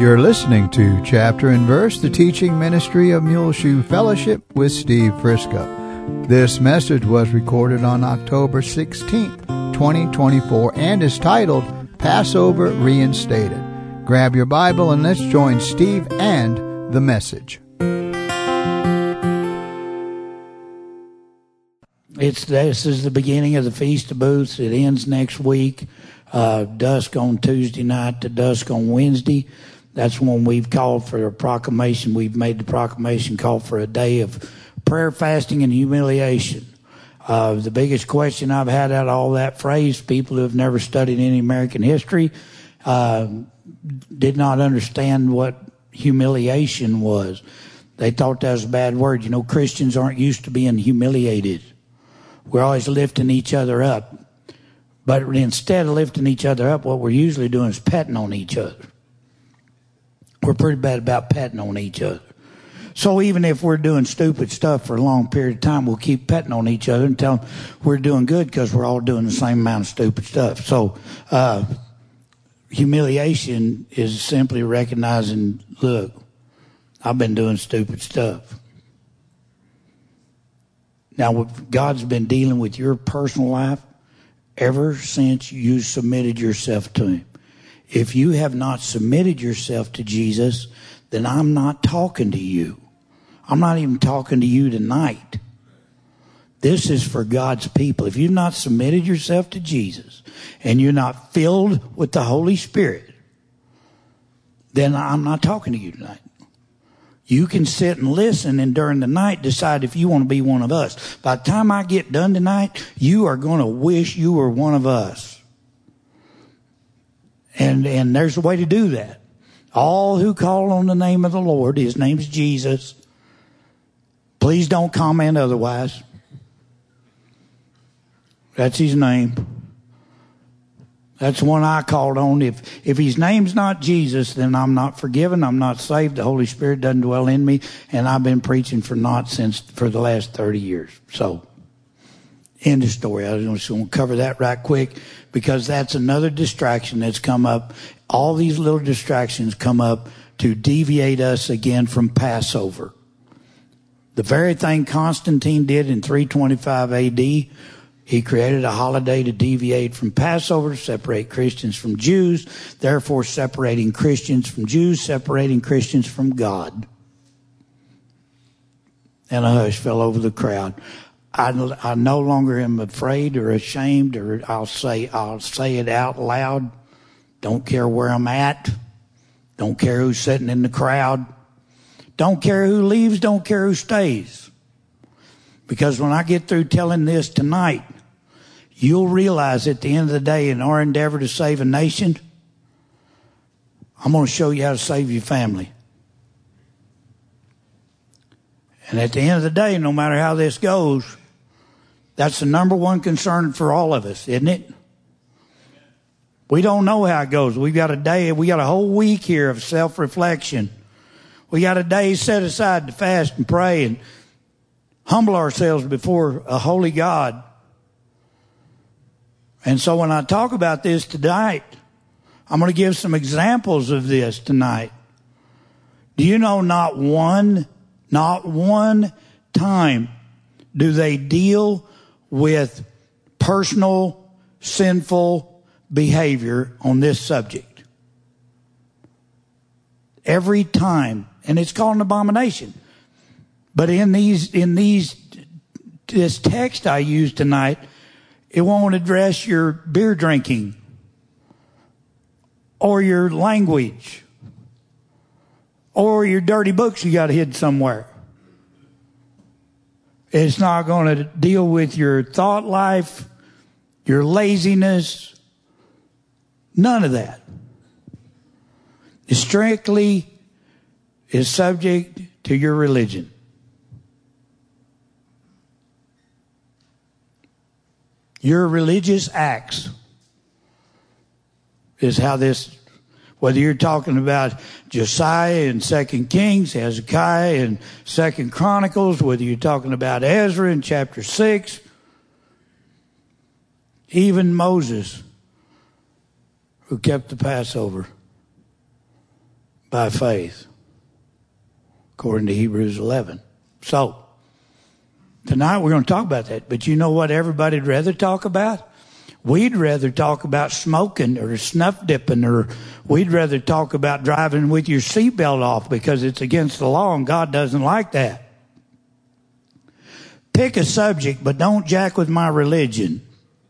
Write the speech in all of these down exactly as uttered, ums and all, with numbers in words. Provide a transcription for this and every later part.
You're listening to Chapter and Verse, the teaching ministry of Muleshoe Fellowship with Steve Frisco. This message was recorded on October sixteenth, twenty twenty-four, and is titled Passover Reinstated. Grab your Bible and let's join Steve and the message. It's this is the beginning of the Feast of Booths. It ends next week, uh, dusk on Tuesday night to dusk on Wednesday. That's when we've called for a proclamation. We've made the proclamation call for a day of prayer, fasting, and humiliation. Uh, the biggest question I've had out of all that phrase, people who have never studied any American history, uh, did not understand what humiliation was. They thought that was a bad word. You know, Christians aren't used to being humiliated. We're always lifting each other up. But instead of lifting each other up, what we're usually doing is petting on each other. We're pretty bad about petting on each other. So even if we're doing stupid stuff for a long period of time, we'll keep petting on each other and tell them we're doing good because we're all doing the same amount of stupid stuff. So uh, humiliation is simply recognizing, look, I've been doing stupid stuff. Now, God's been dealing with your personal life ever since you submitted yourself to Him. If you have not submitted yourself to Jesus, then I'm not talking to you. I'm not even talking to you tonight. This is for God's people. If you've not submitted yourself to Jesus and you're not filled with the Holy Spirit, then I'm not talking to you tonight. You can sit and listen and during the night decide if you want to be one of us. By the time I get done tonight, you are going to wish you were one of us. And and there's a way to do that. All who call on the name of the Lord, His name's Jesus. Please don't comment otherwise. That's His name. That's the one I called on. If if His name's not Jesus, then I'm not forgiven. I'm not saved. The Holy Spirit doesn't dwell in me. And I've been preaching for not since for the last thirty years. So, end of story. I just want to cover that right quick because that's another distraction that's come up. All these little distractions come up to deviate us again from Passover. The very thing Constantine did in three twenty-five A D, he created a holiday to deviate from Passover, to separate Christians from Jews, therefore separating Christians from Jews, separating Christians from God. And a hush fell over the crowd. I, I no longer am afraid or ashamed, or I'll say I'll say it out loud. Don't care where I'm at. Don't care who's sitting in the crowd. Don't care who leaves. Don't care who stays. Because when I get through telling this tonight, you'll realize at the end of the day, in our endeavor to save a nation, I'm going to show you how to save your family. And at the end of the day, no matter how this goes, that's the number one concern for all of us, isn't it? We don't know how it goes. We've got a day, we got a whole week here of self-reflection. We got a day set aside to fast and pray and humble ourselves before a holy God. And so when I talk about this tonight, I'm going to give some examples of this tonight. Do you know not one, not one time do they deal with personal sinful behavior on this subject? Every time. And it's called an abomination. But in these, in these, this text I used tonight, it won't address your beer drinking or your language or your dirty books you got hid somewhere. It's not going to deal with your thought life, your laziness, none of that. It strictly is subject to your religion. Your religious acts is how this, whether you're talking about Josiah in Second Kings, Hezekiah in Second Chronicles, whether you're talking about Ezra in chapter six, even Moses, who kept the Passover. by faith, according to Hebrews eleven. So, tonight we're going to talk about that. But you know what everybody'd rather talk about? We'd rather talk about smoking or snuff dipping, or we'd rather talk about driving with your seatbelt off because it's against the law and God doesn't like that. Pick a subject, but don't jack with my religion.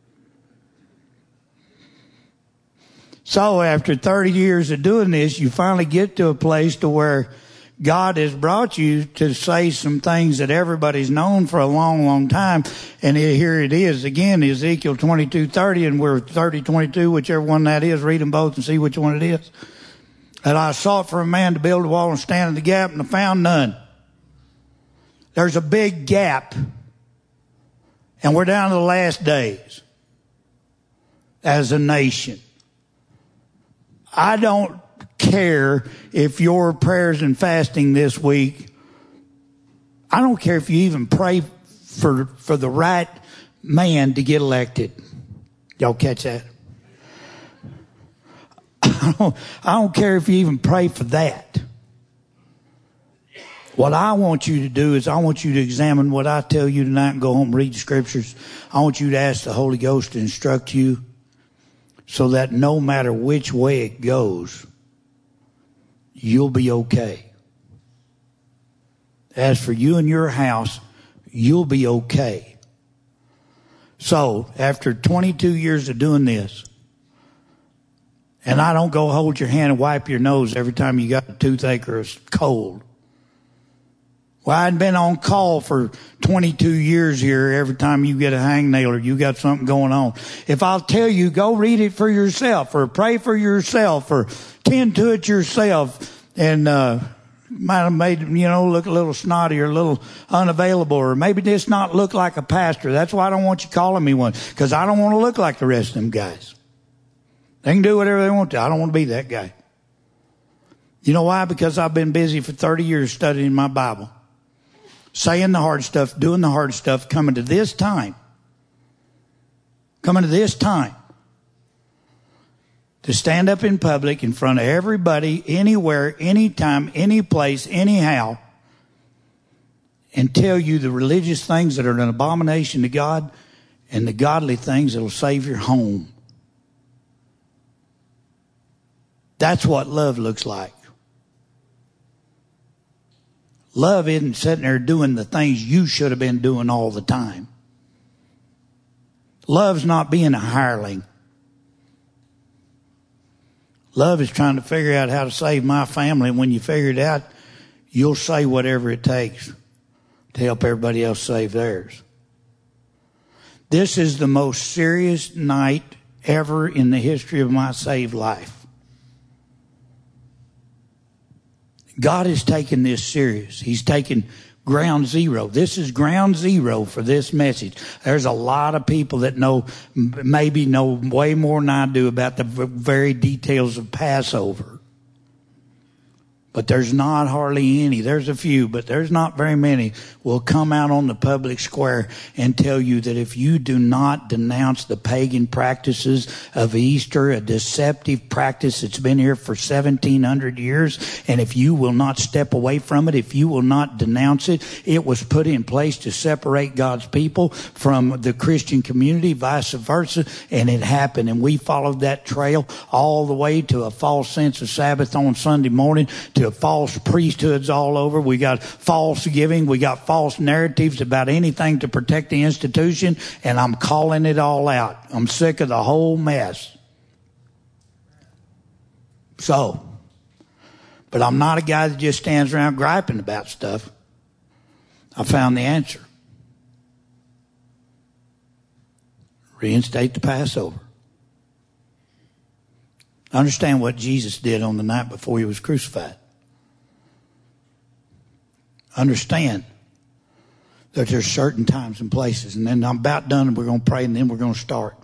So after thirty years of doing this, you finally get to a place to where God has brought you to say some things that everybody's known for a long, long time. And here it is again, Ezekiel twenty-two thirty, and we're thirty twenty-two, whichever one that is. Read them both and see which one it is. And I sought for a man to build a wall and stand in the gap, and I found none. There's a big gap. And we're down to the last days as a nation. I don't care if your prayers and fasting this week, I don't care if you even pray for, for the right man to get elected. Y'all catch that? I don't, I don't care if you even pray for that. What I want you to do is I want you to examine what I tell you tonight and go home and read the scriptures. I want you to ask the Holy Ghost to instruct you so that no matter which way it goes, you'll be okay. As for you and your house, you'll be okay. So, after twenty-two years of doing this, and I don't go hold your hand and wipe your nose every time you got a toothache or a cold. Well, I hadn't been on call for twenty-two years here every time you get a hangnail or you got something going on. If I'll tell you, go read it for yourself or pray for yourself or tend to it yourself, and uh might have made, you know, look a little snotty or a little unavailable, or maybe just not look like a pastor. That's why I don't want you calling me one, because I don't want to look like the rest of them guys. They can do whatever they want to. I don't want to be that guy. You know why? Because I've been busy for thirty years studying my Bible, saying the hard stuff, doing the hard stuff, coming to this time, coming to this time, to stand up in public in front of everybody, anywhere, anytime, any place, anyhow, and tell you the religious things that are an abomination to God and the godly things that will save your home. That's what love looks like. Love isn't sitting there doing the things you should have been doing all the time. Love's not being a hireling. Love is trying to figure out how to save my family. And when you figure it out, you'll say whatever it takes to help everybody else save theirs. This is the most serious night ever in the history of my saved life. God has taken this serious. He's taken ground zero. This is ground zero for this message. There's a lot of people that know, maybe know way more than I do about the very details of Passover. But there's not hardly any. There's a few, but there's not very many will come out on the public square and tell you that if you do not denounce the pagan practices of Easter, a deceptive practice that's been here for seventeen hundred years, and if you will not step away from it, if you will not denounce it, it was put in place to separate God's people from the Christian community, vice versa, and it happened. And we followed that trail all the way to a false sense of Sabbath on Sunday morning, to false priesthoods all over. We got false giving. We got false narratives about anything to protect the institution. And I'm calling it all out. I'm sick of the whole mess. So, but I'm not a guy that just stands around griping about stuff. I found the answer. Reinstate the Passover. Understand what Jesus did on the night before he was crucified. Understand that there's certain times and places. And then I'm about done and we're going to pray and then we're going to start.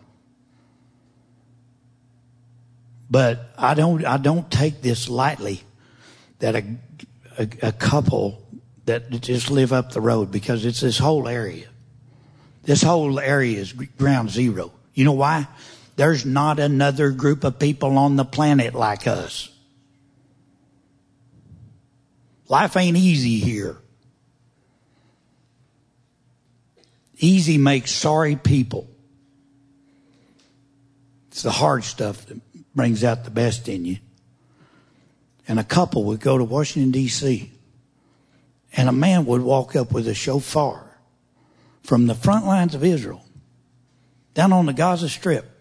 But I don't, I don't take this lightly that a, a, a couple that just live up the road, because it's this whole area. This whole area is ground zero. You know why? There's not another group of people on the planet like us. Life ain't easy here. Easy makes sorry people. It's the hard stuff that brings out the best in you. And a couple would go to Washington, D C, and a man would walk up with a shofar from the front lines of Israel down on the Gaza Strip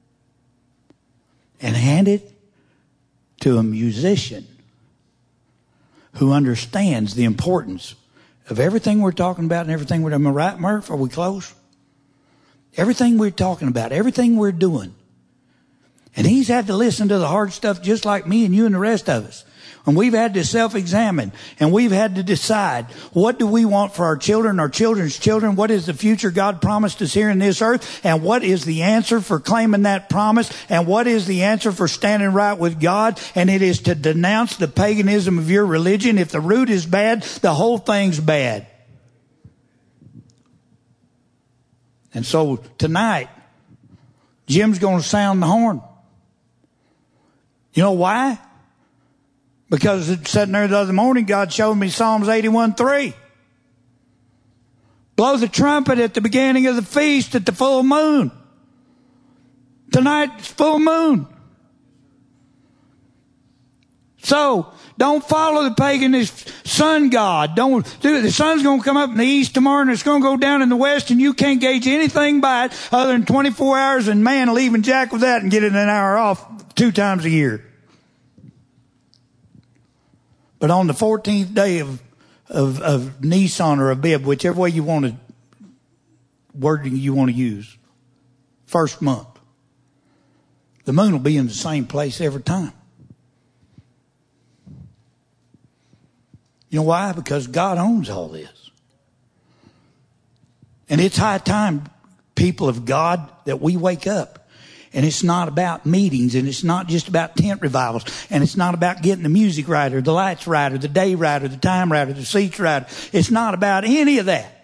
and hand it to a musician who understands the importance of everything we're talking about and everything we're doing. Am I right, Murph? Are we close? Everything we're talking about, everything we're doing. And he's had to listen to the hard stuff just like me and you and the rest of us. And we've had to self-examine, and we've had to decide, what do we want for our children, our children's children? What is the future God promised us here in this earth? And what is the answer for claiming that promise? And what is the answer for standing right with God? And it is to denounce the paganism of your religion. If the root is bad, the whole thing's bad. And so tonight, Jim's going to sound the horn. You know why? Because sitting there the other morning, God showed me Psalms eighty-one three. Blow the trumpet at the beginning of the feast at the full moon. Tonight's full moon. So, don't follow the pagan sun god. Don't do the sun's going to come up in the east tomorrow and it's going to go down in the west, and you can't gauge anything by it other than twenty-four hours, and man, leaving Jack with that and getting an hour off two times a year. But on the fourteenth day of, of, of Nisan or Abib, whichever way you want to, wording you want to use, first month, the moon will be in the same place every time. You know why? Because God owns all this. And it's high time, people of God, that we wake up. And it's not about meetings, and it's not just about tent revivals, and it's not about getting the music right or the lights right or the day right or the time right or the seats right. It's not about any of that.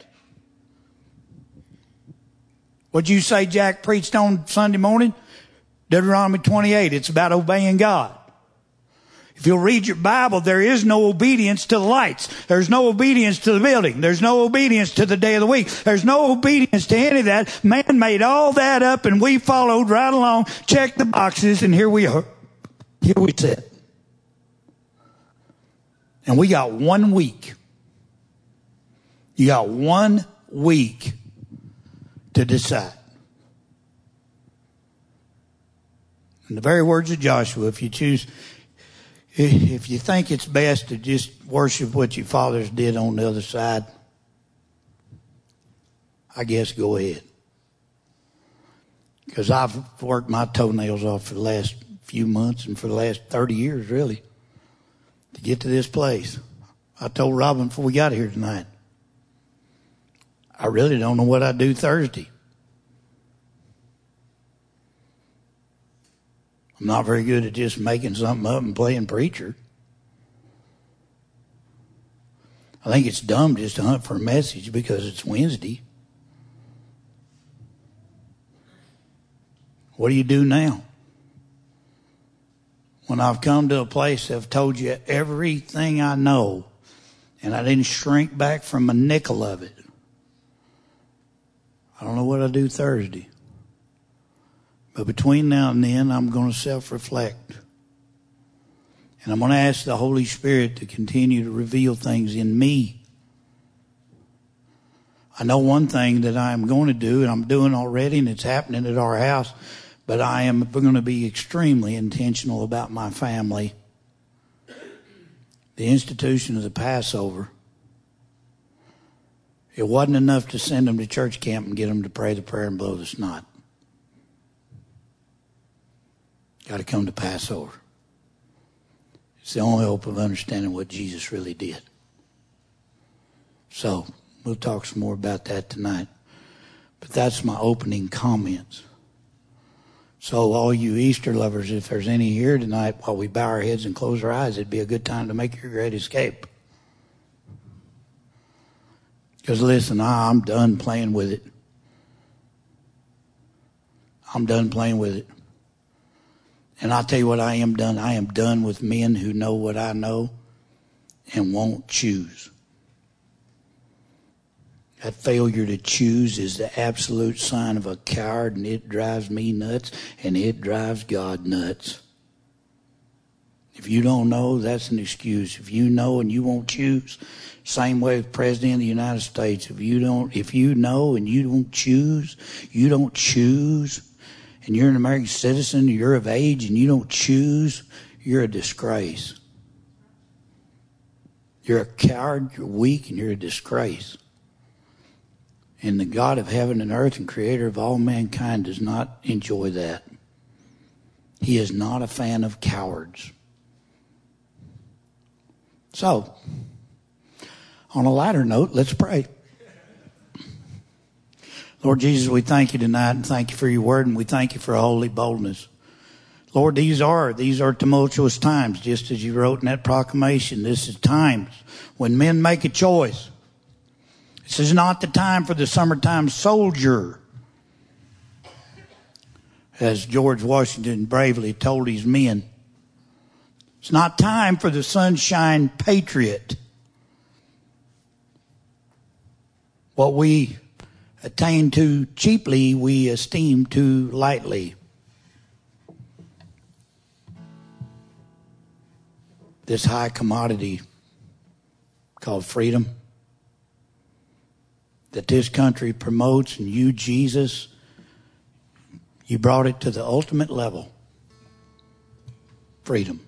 What'd you say Jack preached on Sunday morning? Deuteronomy twenty-eight. It's about obeying God. If you'll read your Bible, there is no obedience to the lights. There's no obedience to the building. There's no obedience to the day of the week. There's no obedience to any of that. Man made all that up, and we followed right along, checked the boxes, and here we are. Here we sit. And we got one week. You got one week to decide. In the very words of Joshua, if you choose... If you think it's best to just worship what your fathers did on the other side, I guess go ahead. Because I've worked my toenails off for the last few months and for the last thirty years, really, to get to this place. I told Robin before we got here tonight, I really don't know what I'd do Thursday. I'm not very good at just making something up and playing preacher. I think it's dumb just to hunt for a message because it's Wednesday. What do you do now? When I've come to a place that I've told you everything I know, and I didn't shrink back from a nickel of it, I don't know what I'll do Thursday. But between now and then, I'm going to self-reflect. And I'm going to ask the Holy Spirit to continue to reveal things in me. I know one thing that I am going to do, and I'm doing already, and it's happening at our house, but I am going to be extremely intentional about my family. The institution of the Passover. It wasn't enough to send them to church camp and get them to pray the prayer and blow the snot. Got to come to Passover. It's the only hope of understanding what Jesus really did. So, we'll talk some more about that tonight. But that's my opening comments. So, all you Easter lovers, if there's any here tonight, while we bow our heads and close our eyes, it'd be a good time to make your great escape. Because listen, I'm done playing with it. I'm done playing with it. And I'll tell you what I am done. I am done with men who know what I know and won't choose. That failure to choose is the absolute sign of a coward, and it drives me nuts, and it drives God nuts. If you don't know, that's an excuse. If you know and you won't choose, same way with President of the United States. If you don't, if you know and you don't choose, you don't choose, and you're an American citizen, you're of age, and you don't choose, you're a disgrace. You're a coward, you're weak, and you're a disgrace. And the God of heaven and earth and creator of all mankind does not enjoy that. He is not a fan of cowards. So, on a lighter note, let's pray. Lord Jesus, we thank you tonight and thank you for your word, and we thank you for holy boldness. Lord, these are, these are tumultuous times, just as you wrote in that proclamation. This is times when men make a choice. This is not the time for the summertime soldier, as George Washington bravely told his men. It's not time for the sunshine patriot. What we attain to cheaply, we esteem too lightly. This high commodity called freedom that this country promotes, and you, Jesus, you brought it to the ultimate level. Freedom.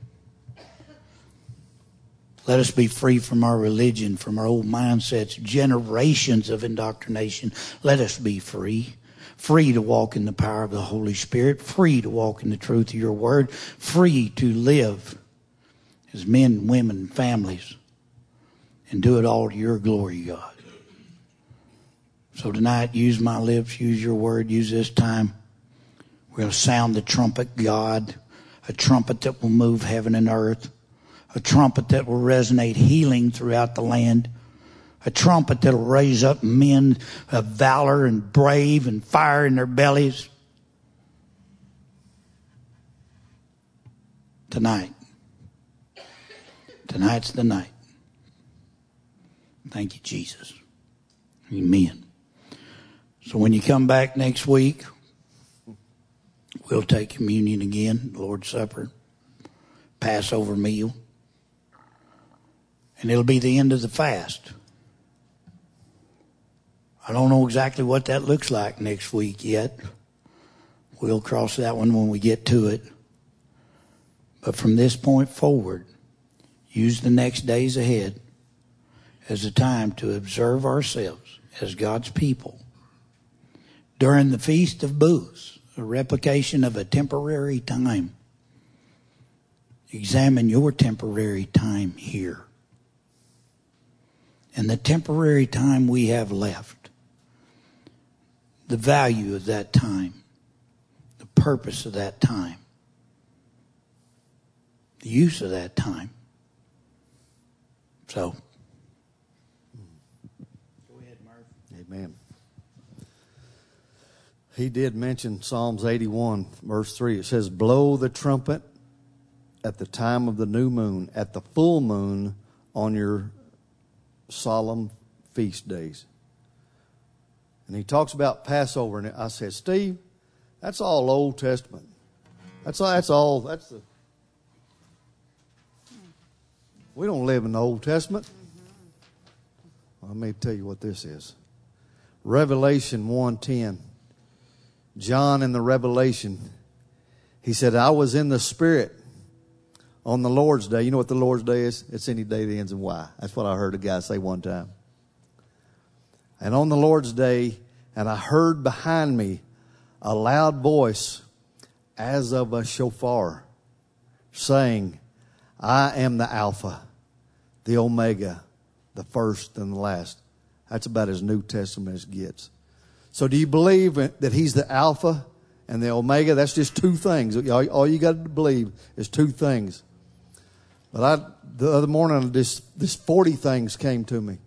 Let us be free from our religion, from our old mindsets, generations of indoctrination. Let us be free. Free to walk in the power of the Holy Spirit. Free to walk in the truth of your word. Free to live as men, women, families. And do it all to your glory, God. So tonight, use my lips, use your word, use this time. We're going to sound the trumpet, God. A trumpet that will move heaven and earth. A trumpet that will resonate healing throughout the land. A trumpet that will raise up men of valor and brave and fire in their bellies. Tonight. Tonight's the night. Thank you, Jesus. Amen. So when you come back next week, we'll take communion again, Lord's Supper, Passover meal. And it'll be the end of the fast. I don't know exactly what that looks like next week yet. We'll cross that one when we get to it. But from this point forward, use the next days ahead as a time to observe ourselves as God's people. During the Feast of Booths, a replication of a temporary time, examine your temporary time here. And the temporary time we have left, the value of that time, the purpose of that time, the use of that time. So, go ahead, Murphy. Amen. He did mention Psalms eighty-one, verse three. It says, blow the trumpet at the time of the new moon, at the full moon on your solemn feast days. And he talks about Passover, and I said, Steve, that's all Old Testament. That's all, that's all, that's the, we don't live in the Old Testament. Well, let me tell you what this is. Revelation one ten. John in the Revelation, he said, I was in the Spirit on the Lord's Day. You know what the Lord's Day is? It's any day that ends in Y. That's what I heard a guy say one time. And on the Lord's Day, and I heard behind me a loud voice as of a shofar saying, I am the Alpha, the Omega, the first and the last. That's about as New Testament as it gets. So do you believe that he's the Alpha and the Omega? That's just two things. All you got to believe is two things. But I, the other morning, this, this forty things came to me.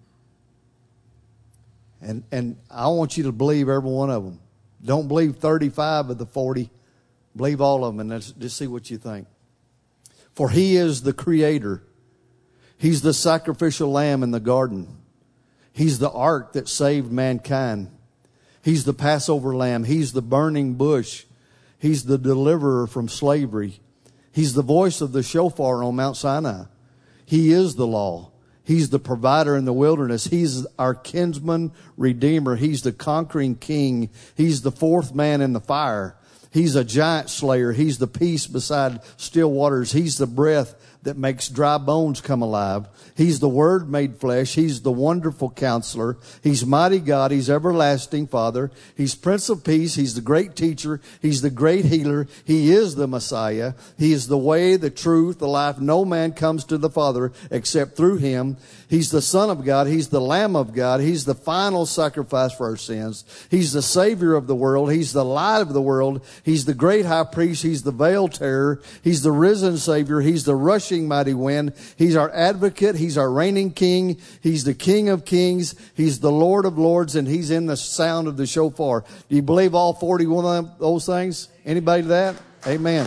And, and I want you to believe every one of them. Don't believe thirty-five of the forty. Believe all of them, and let's just see what you think. For he is the creator. He's the sacrificial lamb in the garden. He's the ark that saved mankind. He's the Passover lamb. He's the burning bush. He's the deliverer from slavery. He's the voice of the shofar on Mount Sinai. He is the law. He's the provider in the wilderness. He's our kinsman redeemer. He's the conquering king. He's the fourth man in the fire. He's a giant slayer. He's the peace beside still waters. He's the breath that makes dry bones come alive. He's the Word made flesh. He's the wonderful counselor. He's mighty God. He's everlasting Father. He's Prince of Peace. He's the great teacher. He's the great healer. He is the Messiah. He is the way, the truth, the life. No man comes to the Father except through Him. He's the Son of God. He's the Lamb of God. He's the final sacrifice for our sins. He's the Savior of the world. He's the light of the world. He's the great high priest. He's the veiled terror. He's the risen Savior. He's the rushing mighty wind. He's our advocate. He's our reigning king. He's the King of kings. He's the Lord of lords, and He's in the sound of the shofar. Do you believe all forty-one of those things? Anybody to that? Amen.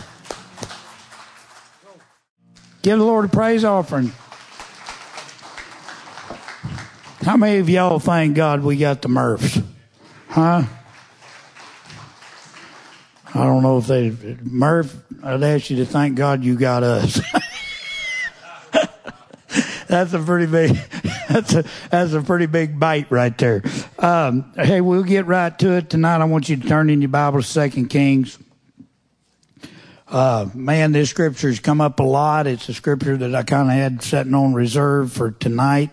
Give the Lord a praise offering. How many of y'all thank God we got the Murphs? Huh? I don't know if they... Murph, I'd ask you to thank God you got us. That's a pretty big... That's a, that's a pretty big bite right there. Um, hey, we'll get right to it tonight. I want you to turn in your Bible to Second Kings. Uh, man, this scripture's come up a lot. It's a scripture that I kind of had sitting on reserve for tonight.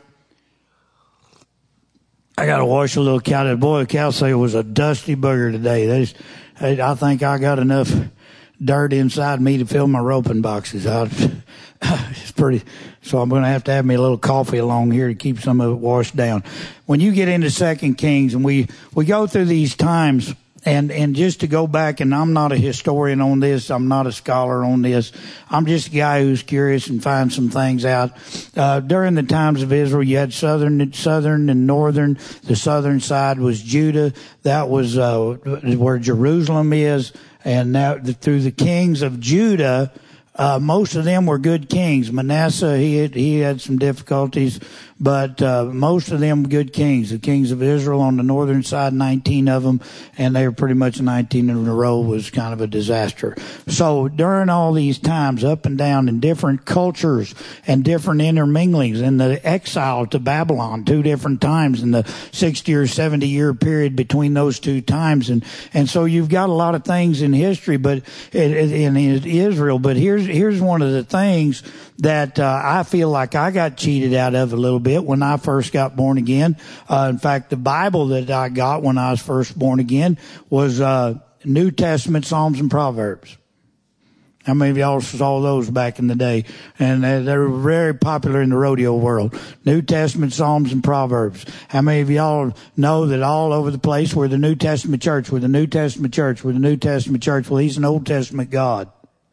I got to wash a little cow. Boy, the cow say it was a dusty booger today. They just, I think I got enough dirt inside me to fill my roping boxes. I, it's pretty, so I'm going to have to have me a little coffee along here to keep some of it washed down. When you get into Second Kings, and we, we go through these times, and, and just to go back, and I'm not a historian on this, I'm not a scholar on this, I'm just a guy who's curious and finds some things out. Uh, during the times of Israel, you had southern, southern and northern. The southern side was Judah. That was, uh, where Jerusalem is. And now through the kings of Judah, uh, most of them were good kings. Manasseh, he had, he had some difficulties, but, uh, most of them good kings. The kings of Israel on the northern side, nineteen of them, and they were pretty much nineteen in a row, was kind of a disaster. So during all these times, up and down in different cultures and different interminglings, in the exile to Babylon, two different times in the sixty or seventy year period between those two times. And, and so you've got a lot of things in history, but in Israel, but here's, here's one of the things that, uh, I feel like I got cheated out of a little bit when I first got born again. Uh, in fact, the Bible that I got when I was first born again was, uh, New Testament, Psalms, and Proverbs. How many of y'all saw those back in the day? And they were very popular in the rodeo world. New Testament, Psalms, and Proverbs. How many of y'all know that all over the place we're the New Testament church, we're the New Testament church, we're the New Testament church? Well, He's an Old Testament God.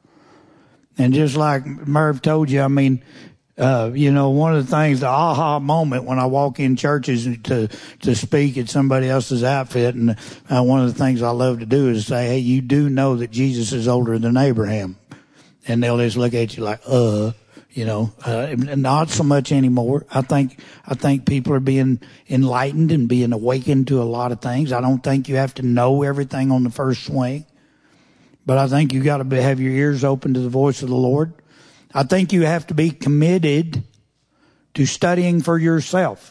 And just like Merv told you, I mean, uh, you know, one of the things, the aha moment when I walk in churches to, to speak at somebody else's outfit, and uh, one of the things I love to do is say, hey, you do know that Jesus is older than Abraham. And they'll just look at you like, uh, you know, uh, not so much anymore. I think, I think people are being enlightened and being awakened to a lot of things. I don't think you have to know everything on the first swing. But I think you got to have your ears open to the voice of the Lord. I think you have to be committed to studying for yourself.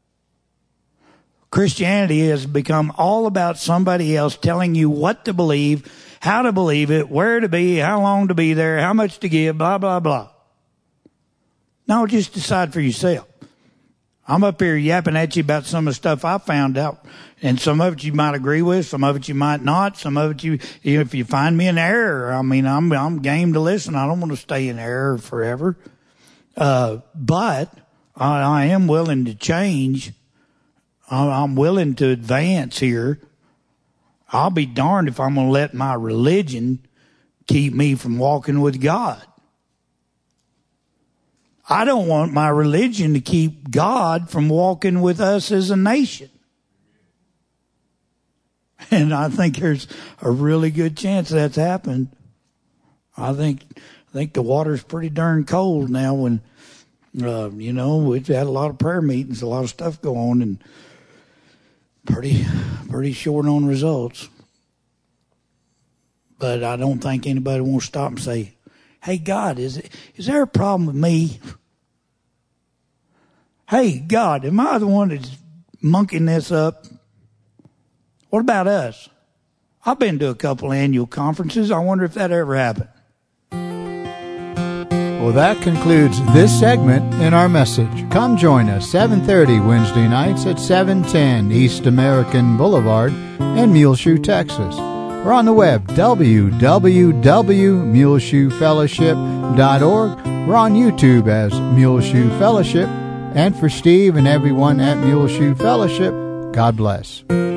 Christianity has become all about somebody else telling you what to believe, how to believe it, where to be, how long to be there, how much to give, blah, blah, blah. No, just decide for yourself. I'm up here yapping at you about some of the stuff I found out. And some of it you might agree with, some of it you might not, some of it you, if you find me in error, I mean, I'm, I'm game to listen. I don't want to stay in error forever. Uh, but I, I am willing to change. I, I'm willing to advance here. I'll be darned if I'm going to let my religion keep me from walking with God. I don't want my religion to keep God from walking with us as a nation. And I think there's a really good chance that's happened. I think I think the water's pretty darn cold now when Uh, you know, we've had a lot of prayer meetings, a lot of stuff go on, and pretty, pretty short on results. But I don't think anybody wants to stop and say, "Hey, God, is it, is there a problem with me? Hey, God, am I the one that's monkeying this up? What about us? I've been to a couple annual conferences. I wonder if that ever happened." Well, that concludes this segment in our message. Come join us seven thirty Wednesday nights at seven ten East American Boulevard in Muleshoe, Texas. We're on the web, w w w dot muleshoe fellowship dot org. We're on YouTube as Muleshoe Fellowship. And for Steve and everyone at Muleshoe Fellowship, God bless.